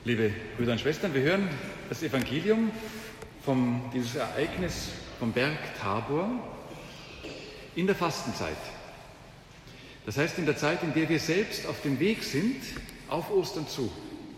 Liebe Brüder und Schwestern, wir hören das Evangelium dieses Ereignis vom Berg Tabor in der Fastenzeit. Das heißt, in der Zeit, in der wir selbst auf dem Weg sind, auf Ostern zu.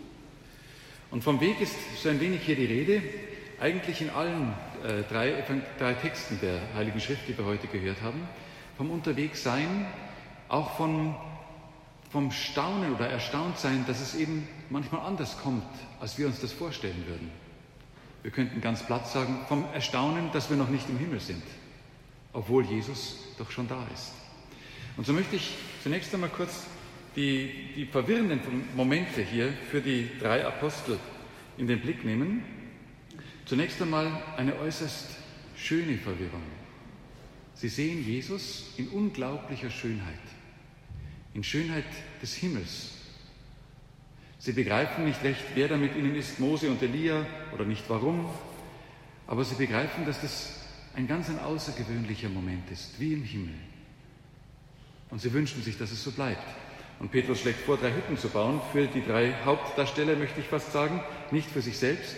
Und vom Weg ist so ein wenig hier die Rede, eigentlich in allen drei Texten der Heiligen Schrift, die wir heute gehört haben, vom Unterwegssein, auch vom Staunen oder Erstauntsein, dass es eben manchmal anders kommt, als wir uns das vorstellen würden. Wir könnten ganz platt sagen, vom Erstaunen, dass wir noch nicht im Himmel sind, obwohl Jesus doch schon da ist. Und so möchte ich zunächst einmal kurz die verwirrenden Momente hier für die drei Apostel in den Blick nehmen. Zunächst einmal eine äußerst schöne Verwirrung. Sie sehen Jesus in unglaublicher Schönheit, in Schönheit des Himmels. Sie begreifen nicht recht, wer da mit ihnen ist, Mose und Elia, oder nicht warum, aber sie begreifen, dass das ein ganz außergewöhnlicher Moment ist, wie im Himmel. Und sie wünschen sich, dass es so bleibt. Und Petrus schlägt vor, 3 Hütten zu bauen für die 3 Hauptdarsteller, möchte ich fast sagen, nicht für sich selbst.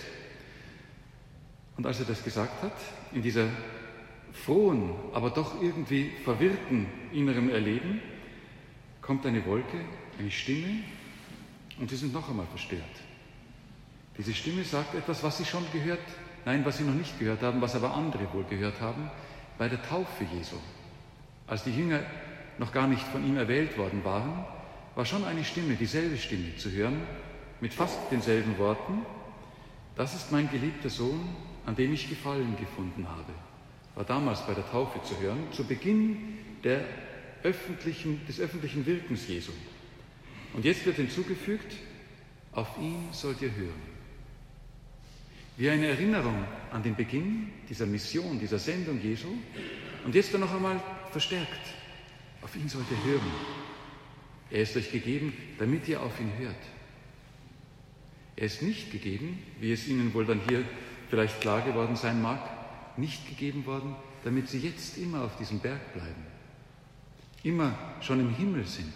Und als er das gesagt hat, in dieser frohen, aber doch irgendwie verwirrten inneren Erleben, kommt eine Wolke, eine Stimme, und sie sind noch einmal verstört. Diese Stimme sagt etwas, was sie schon gehört, nein, was sie noch nicht gehört haben, was aber andere wohl gehört haben, bei der Taufe Jesu. Als die Jünger noch gar nicht von ihm erwählt worden waren, war schon eine Stimme, dieselbe Stimme zu hören, mit fast denselben Worten: Das ist mein geliebter Sohn, an dem ich Gefallen gefunden habe. War damals bei der Taufe zu hören, zu Beginn des öffentlichen Wirkens Jesu. Und jetzt wird hinzugefügt: Auf ihn sollt ihr hören. Wie eine Erinnerung an den Beginn dieser Mission, dieser Sendung Jesu, und jetzt dann noch einmal verstärkt: Auf ihn sollt ihr hören. Er ist euch gegeben, damit ihr auf ihn hört. Er ist nicht gegeben, wie es Ihnen wohl dann hier vielleicht klar geworden sein mag, nicht gegeben worden, damit Sie jetzt immer auf diesem Berg bleiben, immer schon im Himmel sind.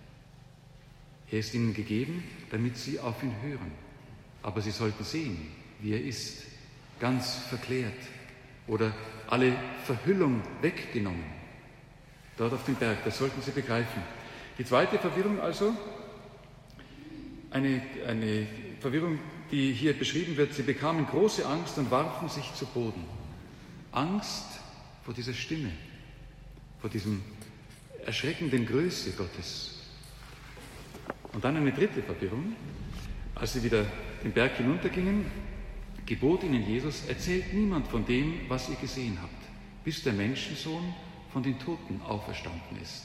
Er ist Ihnen gegeben, damit Sie auf ihn hören. Aber Sie sollten sehen, wie er ist, ganz verklärt oder alle Verhüllung weggenommen. Dort auf dem Berg, das sollten Sie begreifen. Die zweite Verwirrung also, eine Verwirrung, die hier beschrieben wird: Sie bekamen große Angst und warfen sich zu Boden. Angst vor dieser Stimme, vor diesem erschreckenden Größe Gottes. Und dann eine dritte Verwirrung: Als sie wieder den Berg hinuntergingen, gebot ihnen Jesus: Erzählt niemand von dem, was ihr gesehen habt, bis der Menschensohn von den Toten auferstanden ist.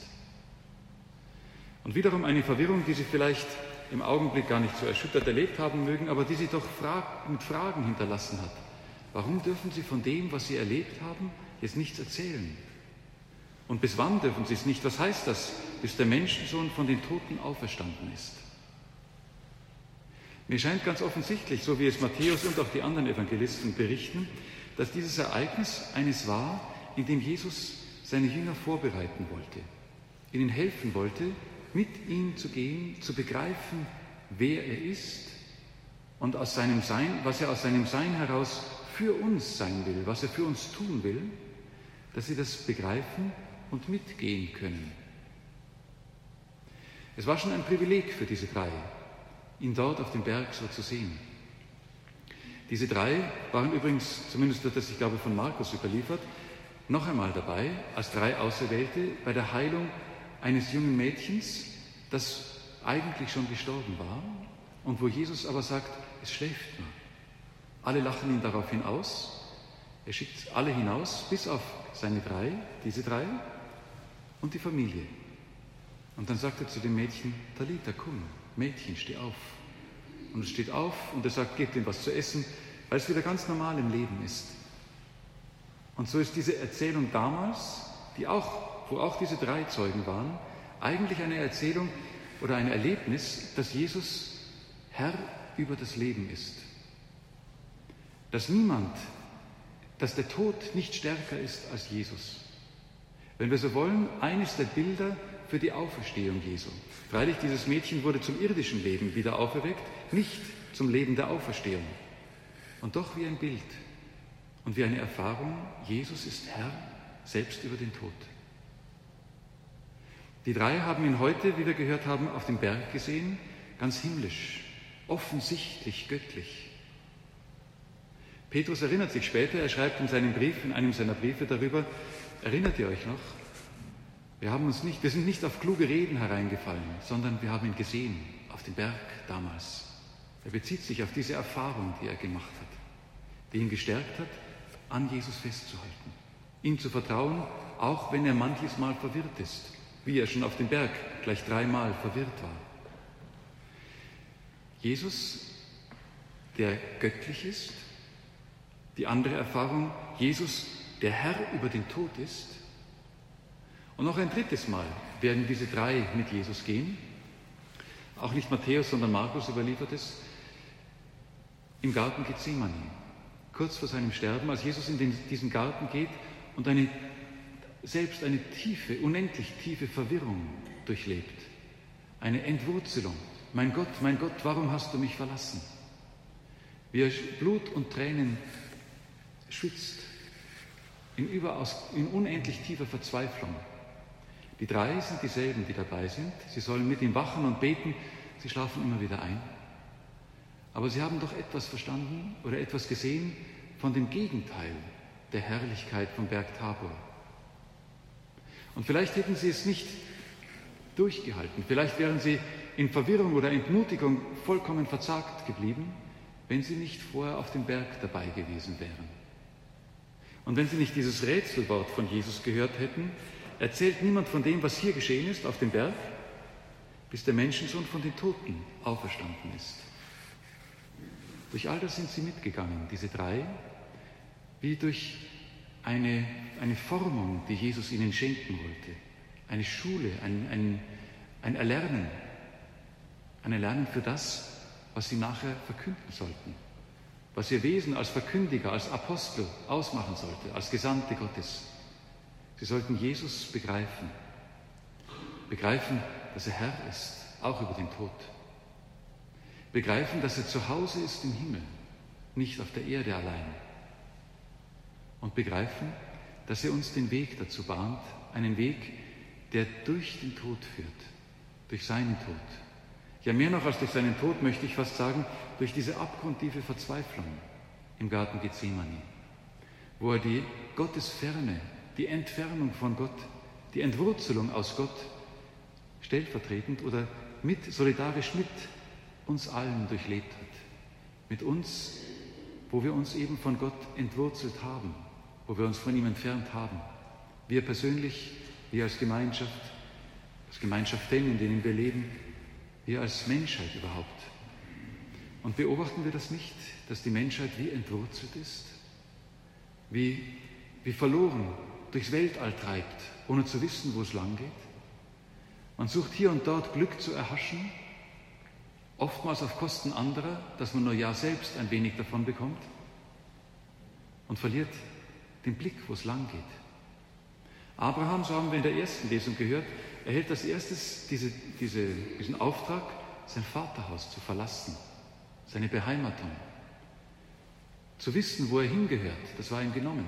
Und wiederum eine Verwirrung, die Sie vielleicht im Augenblick gar nicht so erschüttert erlebt haben mögen, aber die Sie doch mit Fragen hinterlassen hat. Warum dürfen Sie von dem, was Sie erlebt haben, jetzt nichts erzählen? Und bis wann dürfen Sie es nicht? Was heißt das, bis der Menschensohn von den Toten auferstanden ist? Mir scheint ganz offensichtlich, so wie es Matthäus und auch die anderen Evangelisten berichten, dass dieses Ereignis eines war, in dem Jesus seine Jünger vorbereiten wollte, ihnen helfen wollte, mit ihm zu gehen, zu begreifen, wer er ist und aus seinem Sein, was er aus seinem Sein heraus für uns sein will, was er für uns tun will, dass sie das begreifen und mitgehen können. Es war schon ein Privileg für diese 3, ihn dort auf dem Berg so zu sehen. Diese 3 waren übrigens, zumindest wird das, ich glaube, von Markus überliefert, noch einmal dabei, als 3 Auserwählte, bei der Heilung eines jungen Mädchens, das eigentlich schon gestorben war und wo Jesus aber sagt, es schläft nur. Alle lachen ihn daraufhin aus. Er schickt alle hinaus, bis auf diese 3 und die Familie. Und dann sagt er zu dem Mädchen: Talita kum, Mädchen, steh auf. Und es steht auf und er sagt, gebt ihm was zu essen, weil es wieder ganz normal im Leben ist. Und so ist diese Erzählung damals, wo auch diese 3 Zeugen waren, eigentlich eine Erzählung oder ein Erlebnis, dass Jesus Herr über das Leben ist. Dass der Tod nicht stärker ist als Jesus. Wenn wir so wollen, eines der Bilder für die Auferstehung Jesu. Freilich, dieses Mädchen wurde zum irdischen Leben wieder auferweckt, nicht zum Leben der Auferstehung. Und doch wie ein Bild und wie eine Erfahrung, Jesus ist Herr, selbst über den Tod. Die drei haben ihn heute, wie wir gehört haben, auf dem Berg gesehen, ganz himmlisch, offensichtlich göttlich. Petrus erinnert sich später, er schreibt in einem seiner Briefe darüber, erinnert ihr euch noch? Wir sind nicht auf kluge Reden hereingefallen, sondern wir haben ihn gesehen, auf dem Berg damals. Er bezieht sich auf diese Erfahrung, die er gemacht hat, die ihn gestärkt hat, an Jesus festzuhalten, ihm zu vertrauen, auch wenn er manches Mal verwirrt ist, wie er schon auf dem Berg gleich 3-mal verwirrt war. Jesus, der göttlich ist, die andere Erfahrung, Jesus, der Herr über den Tod ist. Und noch ein drittes Mal werden diese drei mit Jesus gehen. Auch nicht Matthäus, sondern Markus überliefert es. Im Garten Gethsemane, kurz vor seinem Sterben, als Jesus in diesen Garten geht und selbst eine tiefe, unendlich tiefe Verwirrung durchlebt. Eine Entwurzelung. Mein Gott, warum hast du mich verlassen? Wie er Blut und Tränen schwitzt, in unendlich tiefer Verzweiflung. Die drei sind dieselben, die dabei sind. Sie sollen mit ihm wachen und beten. Sie schlafen immer wieder ein. Aber sie haben doch etwas verstanden oder etwas gesehen von dem Gegenteil der Herrlichkeit vom Berg Tabor. Und vielleicht hätten sie es nicht durchgehalten. Vielleicht wären sie in Verwirrung oder Entmutigung vollkommen verzagt geblieben, wenn sie nicht vorher auf dem Berg dabei gewesen wären. Und wenn sie nicht dieses Rätselwort von Jesus gehört hätten, erzählt niemand von dem, was hier geschehen ist auf dem Berg, bis der Menschensohn von den Toten auferstanden ist. Durch all das sind sie mitgegangen, diese drei, wie durch eine Formung, die Jesus ihnen schenken wollte. Eine Schule, ein Erlernen. Ein Erlernen für das, was sie nachher verkünden sollten. Was ihr Wesen als Verkündiger, als Apostel ausmachen sollte, als Gesandte Gottes. Sie sollten Jesus begreifen. Begreifen, dass er Herr ist, auch über den Tod. Begreifen, dass er zu Hause ist im Himmel, nicht auf der Erde allein. Und begreifen, dass er uns den Weg dazu bahnt, einen Weg, der durch den Tod führt, durch seinen Tod. Ja, mehr noch als durch seinen Tod möchte ich fast sagen, durch diese abgrundtiefe Verzweiflung im Garten Gethsemane, wo er die Gottesferne, die Entfernung von Gott, die Entwurzelung aus Gott stellvertretend oder solidarisch mit uns allen durchlebt hat. Mit uns, wo wir uns eben von Gott entwurzelt haben, wo wir uns von ihm entfernt haben. Wir persönlich, wir als Gemeinschaften, in denen wir leben, wir als Menschheit überhaupt. Und beobachten wir das nicht, dass die Menschheit wie entwurzelt ist, wie verloren durchs Weltall treibt, ohne zu wissen, wo es lang geht? Man sucht hier und dort Glück zu erhaschen, oftmals auf Kosten anderer, dass man nur ja selbst ein wenig davon bekommt und verliert den Blick, wo es lang geht. Abraham, so haben wir in der ersten Lesung gehört, erhält als erstes diesen Auftrag, sein Vaterhaus zu verlassen, seine Beheimatung. Zu wissen, wo er hingehört, das war ihm genommen.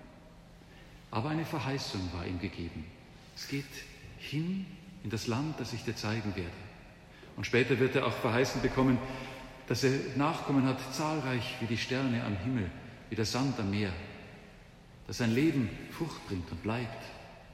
Aber eine Verheißung war ihm gegeben. Es geht hin in das Land, das ich dir zeigen werde. Und später wird er auch verheißen bekommen, dass er Nachkommen hat, zahlreich wie die Sterne am Himmel, wie der Sand am Meer, dass sein Leben Frucht bringt und bleibt.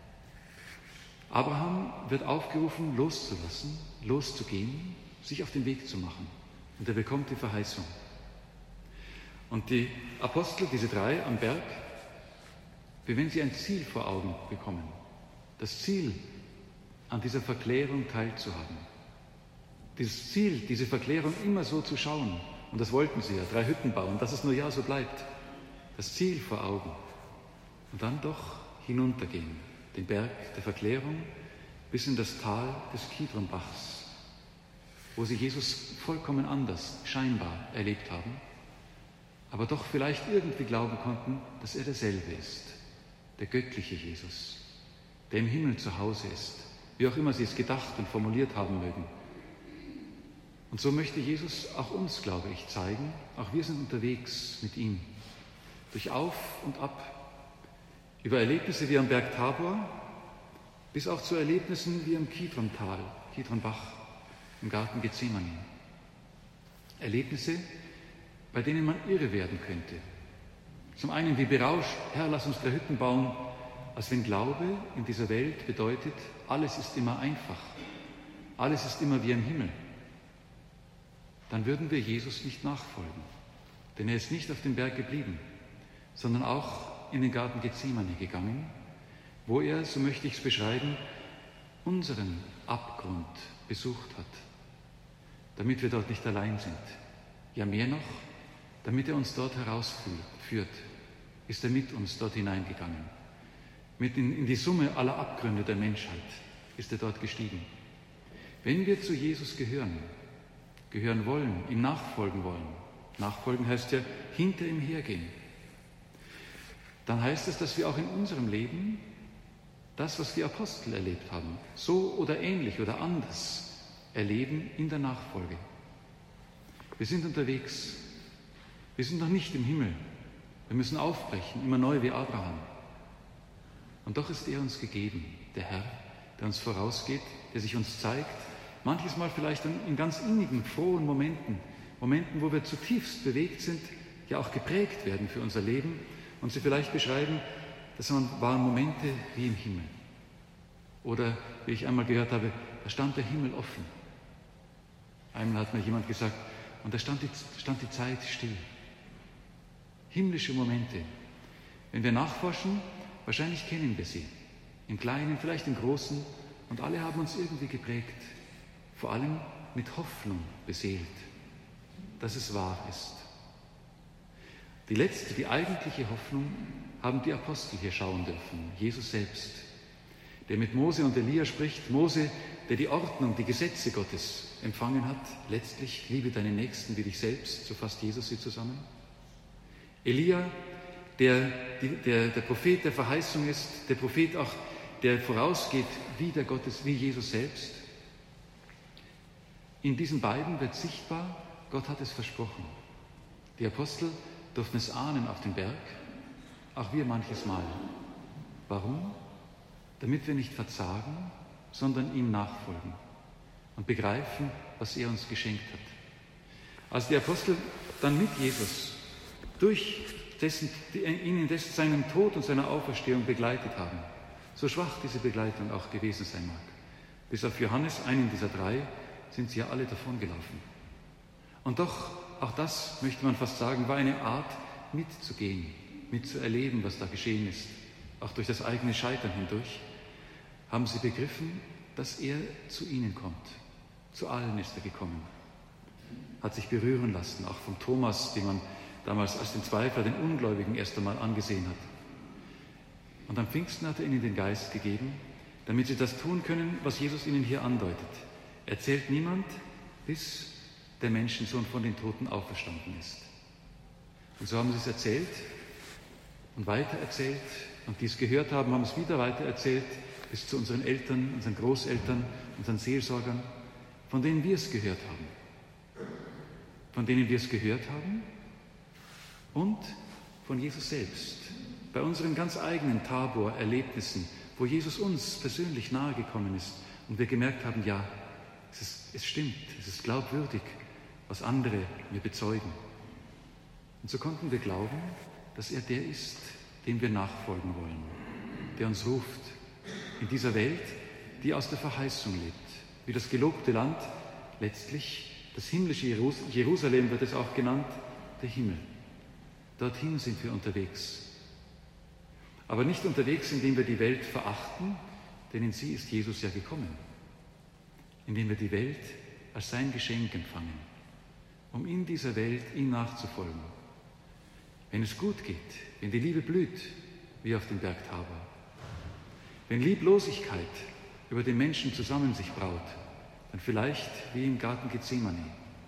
Abraham wird aufgerufen, loszulassen, loszugehen, sich auf den Weg zu machen. Und er bekommt die Verheißung. Und die Apostel, diese drei am Berg, wie wenn sie ein Ziel vor Augen bekommen. Das Ziel, an dieser Verklärung teilzuhaben. Dieses Ziel, diese Verklärung immer so zu schauen. Und das wollten sie ja, 3 Hütten bauen, dass es nur ja so bleibt. Das Ziel vor Augen. Und dann doch hinuntergehen, den Berg der Verklärung bis in das Tal des Kidronbachs, wo sie Jesus vollkommen anders, scheinbar erlebt haben, aber doch vielleicht irgendwie glauben konnten, dass er derselbe ist, der göttliche Jesus, der im Himmel zu Hause ist, wie auch immer Sie es gedacht und formuliert haben mögen. Und so möchte Jesus auch uns, glaube ich, zeigen, auch wir sind unterwegs mit ihm, durch Auf und Ab, über Erlebnisse wie am Berg Tabor, bis auch zu Erlebnissen wie am Kidrontal, Kidronbach, im Garten Gethsemane. Erlebnisse, bei denen man irre werden könnte. Zum einen wie berauscht, Herr, lass uns 3 Hütten bauen, als wenn Glaube in dieser Welt bedeutet, alles ist immer einfach, alles ist immer wie im Himmel. Dann würden wir Jesus nicht nachfolgen, denn er ist nicht auf dem Berg geblieben, sondern auch in den Garten Gethsemane gegangen, wo er, so möchte ich es beschreiben, unseren Abgrund besucht hat, damit wir dort nicht allein sind. Ja, mehr noch, damit er uns dort herausführt, ist er mit uns dort hineingegangen. Mit in die Summe aller Abgründe der Menschheit ist er dort gestiegen. Wenn wir zu Jesus gehören wollen, ihm nachfolgen wollen, nachfolgen heißt ja hinter ihm hergehen, dann heißt es, dass wir auch in unserem Leben das, was die Apostel erlebt haben, so oder ähnlich oder anders erleben in der Nachfolge. Wir sind unterwegs, wir sind noch nicht im Himmel, wir müssen aufbrechen, immer neu wie Abraham. Und doch ist er uns gegeben, der Herr, der uns vorausgeht, der sich uns zeigt, manches Mal vielleicht in ganz innigen, frohen Momenten, wo wir zutiefst bewegt sind, ja auch geprägt werden für unser Leben und sie vielleicht beschreiben, das waren Momente wie im Himmel. Oder, wie ich einmal gehört habe, da stand der Himmel offen. Einmal hat mir jemand gesagt, und da stand die Zeit still. Himmlische Momente. Wenn wir nachforschen, wahrscheinlich kennen wir sie. Im Kleinen, vielleicht im Großen. Und alle haben uns irgendwie geprägt. Vor allem mit Hoffnung beseelt, dass es wahr ist. Die eigentliche Hoffnung haben die Apostel hier schauen dürfen. Jesus selbst, der mit Mose und Elia spricht. Mose, der die Ordnung, die Gesetze Gottes empfangen hat. Letztlich, liebe deinen Nächsten wie dich selbst, so fasst Jesus sie zusammen. Elia, der Prophet der Verheißung ist, der Prophet auch, der vorausgeht wie Jesus selbst. In diesen beiden wird sichtbar, Gott hat es versprochen. Die Apostel durften es ahnen auf dem Berg, auch wir manches Mal. Warum? Damit wir nicht verzagen, sondern ihm nachfolgen und begreifen, was er uns geschenkt hat. Als die Apostel dann mit Jesus ihn in seinem Tod und seiner Auferstehung begleitet haben, so schwach diese Begleitung auch gewesen sein mag. Bis auf Johannes, einen dieser 3, sind sie ja alle davongelaufen. Und doch, auch das möchte man fast sagen, war eine Art mitzugehen, mitzuerleben, was da geschehen ist. Auch durch das eigene Scheitern hindurch haben sie begriffen, dass er zu ihnen kommt. Zu allen ist er gekommen. Hat sich berühren lassen, auch vom Thomas, den man damals als den Zweifler, den Ungläubigen erst einmal angesehen hat. Und am Pfingsten hat er ihnen den Geist gegeben, damit sie das tun können, was Jesus ihnen hier andeutet. Erzählt niemand, bis der Menschensohn von den Toten auferstanden ist. Und so haben sie es erzählt und weitererzählt und die es gehört haben, haben es wieder weitererzählt bis zu unseren Eltern, unseren Großeltern, unseren Seelsorgern, von denen wir es gehört haben. Von denen wir es gehört haben und von Jesus selbst. Bei unseren ganz eigenen Tabor-Erlebnissen, wo Jesus uns persönlich nahegekommen ist und wir gemerkt haben, ja, es stimmt, es ist glaubwürdig, was andere mir bezeugen. Und so konnten wir glauben, dass er der ist, dem wir nachfolgen wollen, der uns ruft in dieser Welt, die aus der Verheißung lebt, wie das gelobte Land, letztlich das himmlische Jerusalem wird es auch genannt, der Himmel. Dorthin sind wir unterwegs. Aber nicht unterwegs, indem wir die Welt verachten, denn in sie ist Jesus ja gekommen. Indem wir die Welt als sein Geschenk empfangen, um in dieser Welt ihm nachzufolgen. Wenn es gut geht, wenn die Liebe blüht, wie auf dem Berg Tabor, wenn Lieblosigkeit über den Menschen zusammen sich braut, dann vielleicht wie im Garten Gethsemane.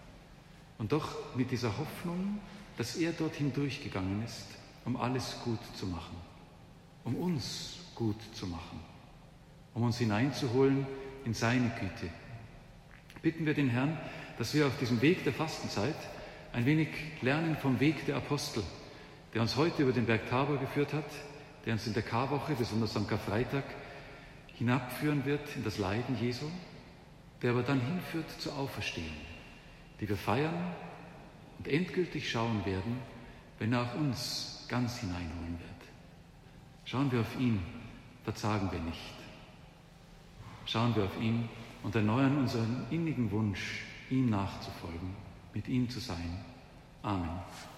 Und doch mit dieser Hoffnung, dass er dorthin durchgegangen ist, um alles gut zu machen, um uns gut zu machen. um uns hineinzuholen in seine Güte. Bitten wir den Herrn, dass wir auf diesem Weg der Fastenzeit ein wenig lernen vom Weg der Apostel, der uns heute über den Berg Tabor geführt hat, der uns in der Karwoche, besonders am Karfreitag, hinabführen wird in das Leiden Jesu, der aber dann hinführt zur Auferstehung, die wir feiern und endgültig schauen werden, wenn er auch uns ganz hineinholen wird. Schauen wir auf ihn, verzagen wir nicht. Schauen wir auf ihn und erneuern unseren innigen Wunsch, ihm nachzufolgen, mit ihm zu sein. Amen.